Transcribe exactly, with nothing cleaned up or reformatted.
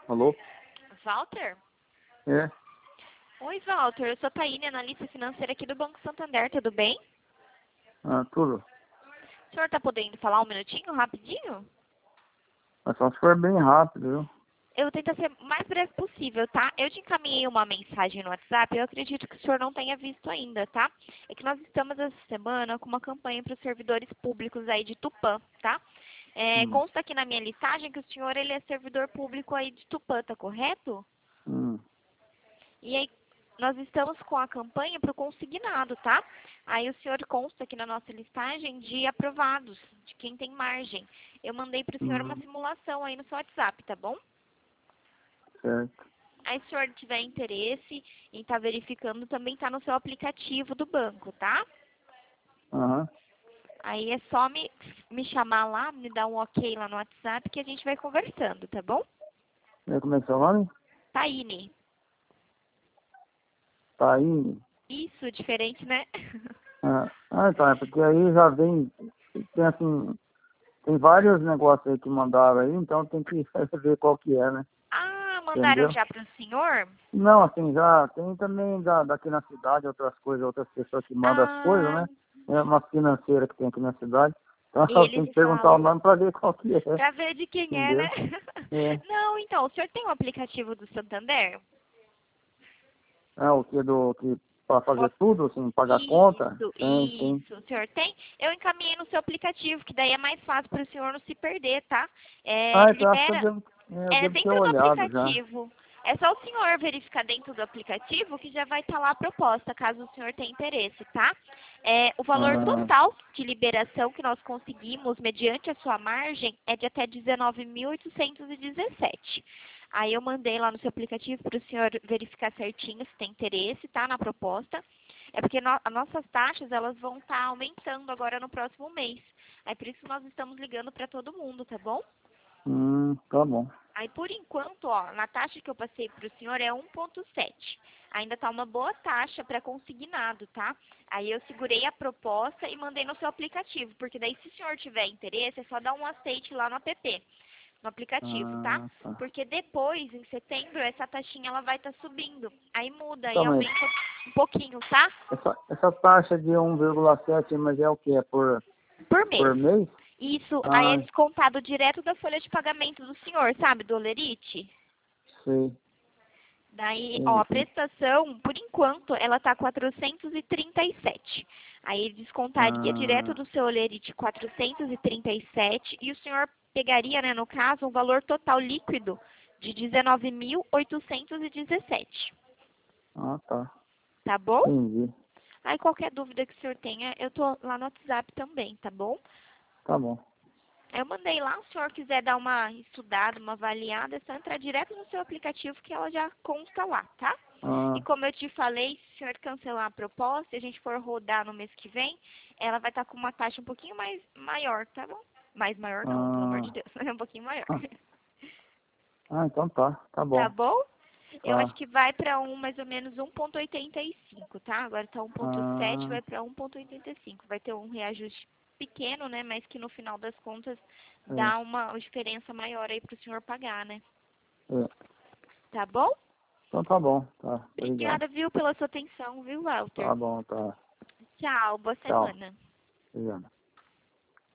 Alô? Walter? É? Oi, Walter. Eu sou a Taíne, analista financeira aqui do Banco Santander. Tudo bem? Ah, tudo. O senhor está podendo falar um minutinho, rapidinho? Mas só se for bem rápido, viu? Eu vou tentar ser o mais breve possível, tá? Eu te encaminhei uma mensagem no WhatsApp, eu acredito que o senhor não tenha visto ainda, tá? É que nós estamos essa semana com uma campanha para os servidores públicos aí de Tupã, tá? É, Hum. consta aqui na minha listagem que o senhor ele é servidor público aí de Tupã, tá correto? Hum. E aí, nós estamos com a campanha para o consignado, tá? Aí o senhor consta aqui na nossa listagem de aprovados, de quem tem margem. Eu mandei para o senhor uma Hum. simulação aí no seu WhatsApp, tá bom? Certo. Aí se o senhor tiver interesse em estar verificando, também está no seu aplicativo do banco, tá? Aham. Aí é só me, me chamar lá, me dar um ok lá no WhatsApp que a gente vai conversando, tá bom? E aí, como é que é o nome? Taíne. Taíne. Isso, diferente, né? Ah, ah, tá. É porque aí já vem... Tem assim... Tem vários negócios aí que mandaram aí, então tem que ver qual que é, né? Ah, mandaram Entendeu? já para o senhor? Não, assim, já tem também da, daqui na cidade outras coisas, outras pessoas que mandam as coisas, Ah, né? É uma financeira que tem aqui na cidade. Então eu eles tenho que perguntar o falam. nome para ver qual que é. Pra ver de quem é, né? Entendeu? É. Não, então, o senhor tem um aplicativo do Santander? É o que do que para O fazer tudo, assim, pagar conta? Isso, Tem, tem. isso. O senhor tem? Eu encaminhei no seu aplicativo, que daí é mais fácil para o senhor não se perder, tá? É, Ah, então eu acho que eu libera. devo, é, eu É devo ter dentro do olhado já. aplicativo. É só o senhor verificar dentro do aplicativo que já vai estar lá a proposta, caso o senhor tenha interesse, tá? É, o valor Ah, total de liberação que nós conseguimos, mediante a sua margem, é de até dezenove mil oitocentos e dezessete. Aí eu mandei lá no seu aplicativo para o senhor verificar certinho se tem interesse, tá? Na proposta. É porque no, as nossas taxas, elas vão estar aumentando agora no próximo mês. Aí por isso nós estamos ligando para todo mundo, tá bom? hum, tá bom. Aí, por enquanto, ó, na taxa que eu passei para o senhor é um vírgula sete. Ainda tá uma boa taxa para consignado, tá? Aí eu segurei a proposta e mandei no seu aplicativo, porque daí se o senhor tiver interesse, é só dar um aceite lá no app, no aplicativo, tá? Ah, tá. Porque depois, em setembro, essa taxinha ela vai estar subindo. Aí muda, aí Tá, mas aumenta um pouquinho, tá? essa, essa taxa de um vírgula sete, mas é o que? É por, Por mês. por mês? Isso, aí é Ah, descontado direto da folha de pagamento do senhor, sabe? Do Olerite. sei. Daí, ó, Sim, a sim. prestação, por enquanto, ela tá quatrocentos e trinta e sete. Aí ele descontaria direto Ah, do seu Olerite quatrocentos e trinta e sete e o senhor pegaria, né, no caso, um valor total líquido de dezenove mil oitocentos e dezessete. ah, tá. Tá bom? Entendi. Aí qualquer dúvida que o senhor tenha, eu tô lá no WhatsApp também, tá bom? Tá bom. Eu mandei lá, se o senhor quiser dar uma estudada, uma avaliada, é só entrar direto no seu aplicativo que ela já consta lá, tá? E Ah, como eu te falei, se o senhor cancelar a proposta e a gente for rodar no mês que vem, ela vai estar com uma taxa um pouquinho mais maior, tá bom? Mais maior não, pelo amor de ah, Deus, é um pouquinho maior. ah, ah, então tá. Tá Tá bom. bom? Eu acho Tá. que vai para um, mais ou menos um vírgula oitenta e cinco, tá? Agora tá um vírgula sete, Ah, vai para um vírgula oitenta e cinco. Vai ter um reajuste pequeno, né? Mas que no final das contas é, dá uma diferença maior aí pro senhor pagar, né? é. Tá bom? Então tá bom. Tá. Obrigado. Obrigada, viu, pela sua atenção, viu, Walter? Tá bom, tá. Tchau, boa Tchau. semana. Obrigado.